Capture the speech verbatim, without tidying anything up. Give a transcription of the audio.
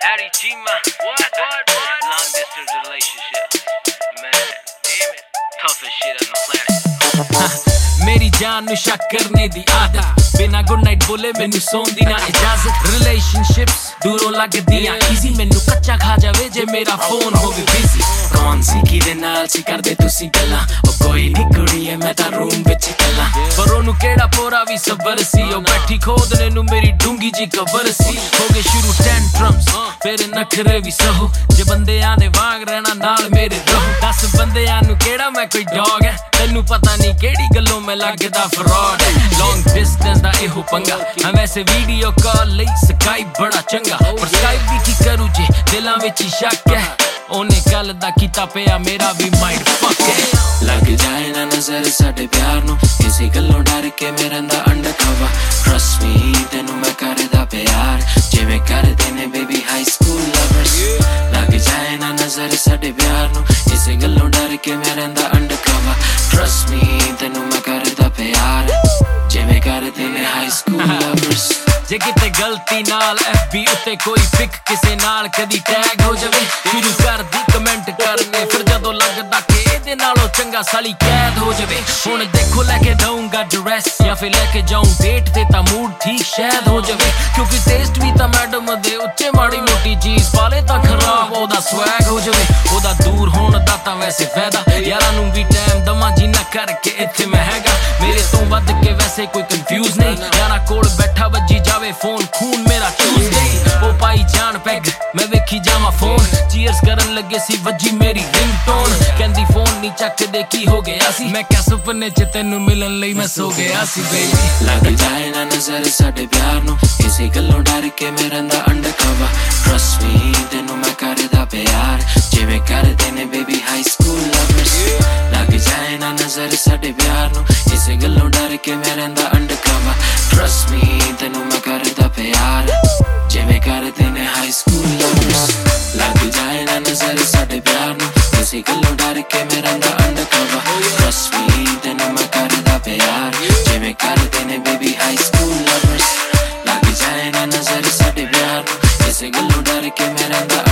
Harry Chima. What? What? What? Long distance relationship. Man, damn it. Toughest shit on the planet. मेरी जान नु शक करने दी आदत बिना गुड नाइट बोले मैनू सोन दी ना इजाजत रिलेशनशिप्स दूरों लगदियां ईजी मैनू कच्चा खा जावे जे मेरा फोन होवे बिजी कौन सी किदे नाल सी करदे तुसी गल्लां ओ कोई नी कुड़ी है मैं ता रूम विच कल्ला पर ओनू केड़ा पोरा भी सबर सी ओ बैठी खोदने नु मेरी डूंगी जी कबर सी हो गए शुरू टेंट्रम्स फिर नखरे भी सहो जे बंदेयां दे वांग रहना नाल मेरे रहो दस बंदेयां नु केड़ा मैं कोई डॉग है तैनू पता नहीं केड़ी गल्लों में लगदा फ्रॉड है लॉन्ग डिस्टेंस दा एहो पंगा हम वैसे वीडियो कॉल लई स्काइप बड़ा चंगा पर स्काइप भी की करू जे दिलां विच शक है ओने कल दा कीता पिया मेरा भी माइंड फक है लग जाए ना नजर साडे प्यार नु किसी गल्लों डर के मेरे दा अंडर कवर ट्रस्ट मी तेनू मैं करदा प्यार जिवें करदे ने बेबी हाई स्कूल लवर्स लग जाए ना नजर साडे प्यार नु किसी गल्लों डर के मेरे दा अंडर कवर ट्रस्ट मी तेनू मैं करदा प्यार जिवें करदे ने हाई स्कूल लवर्स जे किते गलती नाल एफबी उत्ते कोई पिक किसे नाल कदी टैग हो जावे शुरू कर दी कमेंट करने फिर जदों लगदा कि इहदे नालों चंगा साली कैद हो जावे हुण देखो लेके जाऊंगा ड्रेस या फिर लेके जाऊं डेट ते ता मूड ठीक शायद हो जावे क्योंकि टेस्ट भी ता मैडम दे उच्चे माड़ी मोटी चीज पाले ता खराब ओदा स्वैग हो जावे ओदा दूर होण दा ता वैसे फायदा यारां नूं भी टाइम दमा जिन्ना करके इत्थे मैं हैगा मेरे तो वध के वैसे कोई कंफ्यूज नहीं यारां कोल बैठा वज्जी जावे फोन खून मेरा चूस गई ओ पाई जान पैग मैं वेखी जावा फोन चीयर्स करन लगे सी वज्जी मेरी रिंगटोन कहंदी फोन नी चक दे की हो गया सी मैं क्या सुपने च तैनू मिलन लई मैं सो गया सी बेबी लग जाए ना नजर साडे प्यार नु किसी गल्लों डर के मेरे दा अंडर कवर ट्रस्ट मी तेनू मैं करदा प्यार जिवें करदे ने बेबी हाई स्कूल लवर्स लग जाए ना नजर साडे प्यार नु किसी गल्लों डर के मेरे दा अंडर कवर ट्रस्ट मी तेनू मैं करदा प्यार जिवें करदे ने हाई स्कूल लवर्स लग जाए ना नजर साडे प्यार नु किसी गल्लों डर के मेरे दा अंडर कवर ट्रस्ट मी तेनू मैं करदा प्यार जिवें करदे ने बेबी हाई स्कूल लवर्स लग जाए ना नजर साडे प्यार नु किसी गल्लों डर के मेरे दा